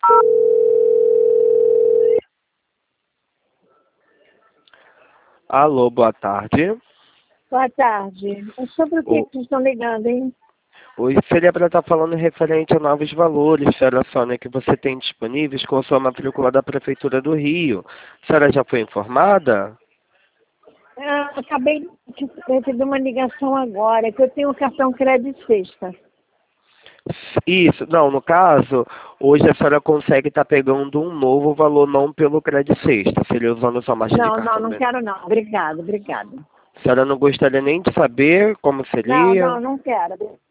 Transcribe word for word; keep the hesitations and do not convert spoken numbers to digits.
Alô, boa tarde. Boa tarde. É sobre o que, O- que vocês estão ligando, hein? Oi, seria para estar falando referente a novos valores, senhora Sônia, que você tem disponíveis com a sua matrícula da Prefeitura do Rio. A senhora já foi informada? Ah, acabei de receber uma ligação agora, que eu tenho o cartão Crédito Sexta. Isso, não, no caso, hoje a senhora consegue estar pegando um novo valor, não pelo Crédito Sexta, seria usando sua marcha de Não, não, cartão não mesmo. quero não. Obrigado, obrigado. A senhora não gostaria nem de saber como Não, seria? não, não quero.